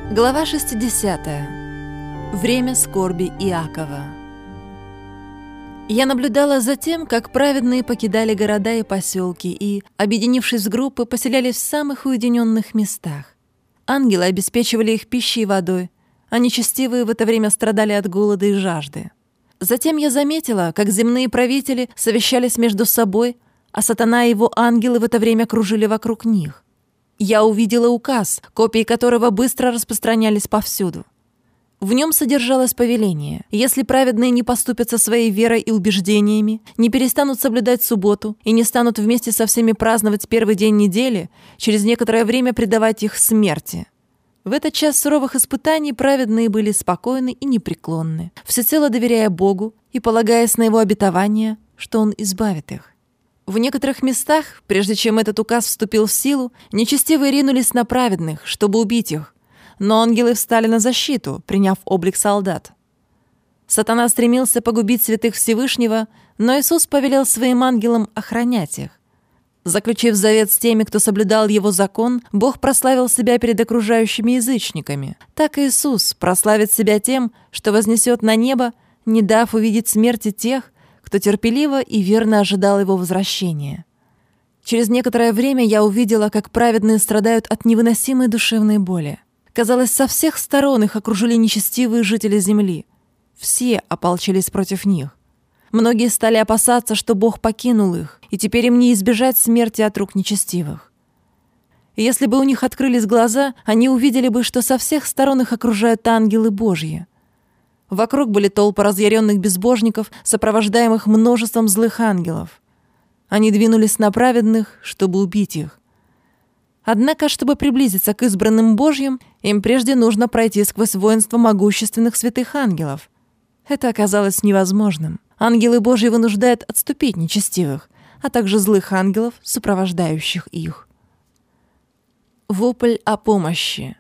Глава 60. Время скорби Иакова. Я наблюдала за тем, как праведные покидали города и поселки и, объединившись в группы, поселялись в самых уединенных местах. Ангелы обеспечивали их пищей и водой, а нечестивые в это время страдали от голода и жажды. Затем я заметила, как земные правители совещались между собой, а сатана и его ангелы в это время кружили вокруг них. Я увидела указ, копии которого быстро распространялись повсюду. В нем содержалось повеление: если праведные не поступят со своей верой и убеждениями, не перестанут соблюдать субботу и не станут вместе со всеми праздновать первый день недели, через некоторое время предавать их смерти. В этот час суровых испытаний праведные были спокойны и непреклонны, всецело доверяя Богу и полагаясь на Его обетование, что Он избавит их. В некоторых местах, прежде чем этот указ вступил в силу, нечестивые ринулись на праведных, чтобы убить их, но ангелы встали на защиту, приняв облик солдат. Сатана стремился погубить святых Всевышнего, но Иисус повелел своим ангелам охранять их. Заключив завет с теми, кто соблюдал Его закон, Бог прославил себя перед окружающими язычниками. Так и Иисус прославит себя тем, что вознесет на небо, не дав увидеть смерти тех, кто терпеливо и верно ожидал Его возвращения. Через некоторое время я увидела, как праведные страдают от невыносимой душевной боли. Казалось, со всех сторон их окружили нечестивые жители земли. Все ополчились против них. Многие стали опасаться, что Бог покинул их, и теперь им не избежать смерти от рук нечестивых. И если бы у них открылись глаза, они увидели бы, что со всех сторон их окружают ангелы Божьи. Вокруг были толпы разъяренных безбожников, сопровождаемых множеством злых ангелов. Они двинулись на праведных, чтобы убить их. Однако, чтобы приблизиться к избранным Божьим, им прежде нужно пройти сквозь воинство могущественных святых ангелов. Это оказалось невозможным. Ангелы Божьи вынуждают отступить нечестивых, а также злых ангелов, сопровождающих их. Вопль о помощи.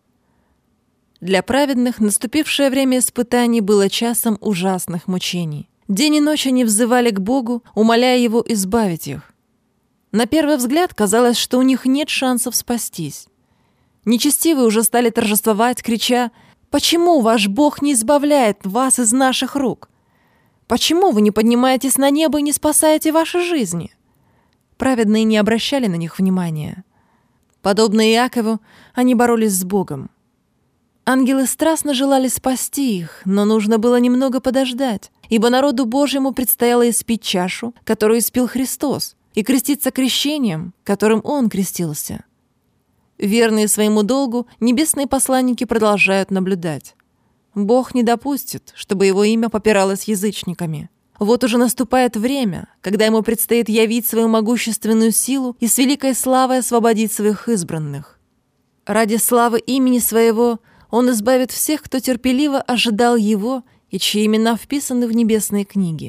Для праведных наступившее время испытаний было часом ужасных мучений. День и ночь они взывали к Богу, умоляя Его избавить их. На первый взгляд казалось, что у них нет шансов спастись. Нечестивые уже стали торжествовать, крича: «Почему ваш Бог не избавляет вас из наших рук? Почему вы не поднимаетесь на небо и не спасаете ваши жизни?» Праведные не обращали на них внимания. Подобно Иакову, они боролись с Богом. Ангелы страстно желали спасти их, но нужно было немного подождать, ибо народу Божьему предстояло испить чашу, которую испил Христос, и креститься крещением, которым Он крестился. Верные своему долгу, небесные посланники продолжают наблюдать. Бог не допустит, чтобы Его имя попиралось язычниками. Вот уже наступает время, когда Ему предстоит явить свою могущественную силу и с великой славой освободить своих избранных. Ради славы имени Своего Он избавит всех, кто терпеливо ожидал Его и чьи имена вписаны в небесные книги.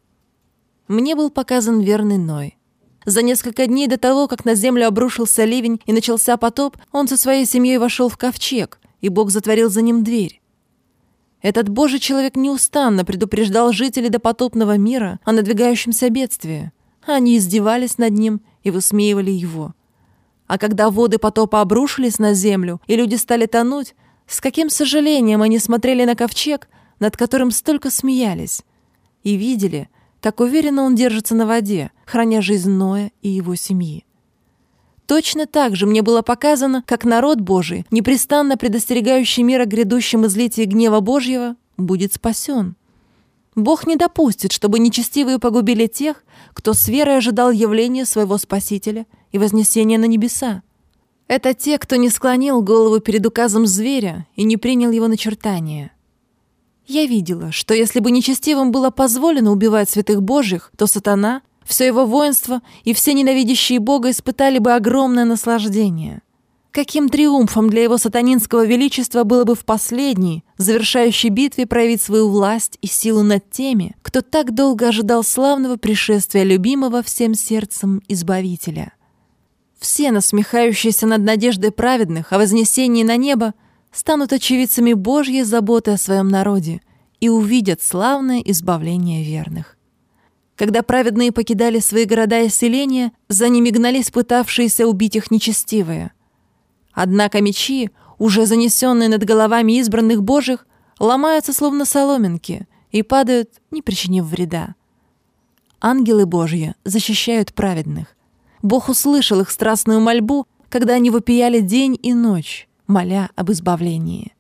Мне был показан верный Ной. За несколько дней до того, как на землю обрушился ливень и начался потоп, он со своей семьей вошел в ковчег, и Бог затворил за ним дверь. Этот Божий человек неустанно предупреждал жителей допотопного мира о надвигающемся бедствии. Они издевались над ним и высмеивали его. А когда воды потопа обрушились на землю, и люди стали тонуть, с каким сожалением они смотрели на ковчег, над которым столько смеялись, и видели, как уверенно он держится на воде, храня жизнь Ноя и его семьи. Точно так же мне было показано, как народ Божий, непрестанно предостерегающий мир о грядущем излитии гнева Божьего, будет спасен. Бог не допустит, чтобы нечестивые погубили тех, кто с верой ожидал явления своего Спасителя и вознесения на небеса. Это те, кто не склонил голову перед указом зверя и не принял его начертания. Я видела, что если бы нечестивым было позволено убивать святых Божьих, то сатана, все его воинство и все ненавидящие Бога испытали бы огромное наслаждение. Каким триумфом для его сатанинского величества было бы в последней, завершающей битве проявить свою власть и силу над теми, кто так долго ожидал славного пришествия любимого всем сердцем Избавителя. Все, насмехающиеся над надеждой праведных о вознесении на небо, станут очевидцами Божьей заботы о своем народе и увидят славное избавление верных. Когда праведные покидали свои города и селения, за ними гнались пытавшиеся убить их нечестивые. Однако мечи, уже занесенные над головами избранных Божьих, ломаются словно соломинки и падают, не причинив вреда. Ангелы Божьи защищают праведных. Бог услышал их страстную мольбу, когда они вопияли день и ночь, моля об избавлении.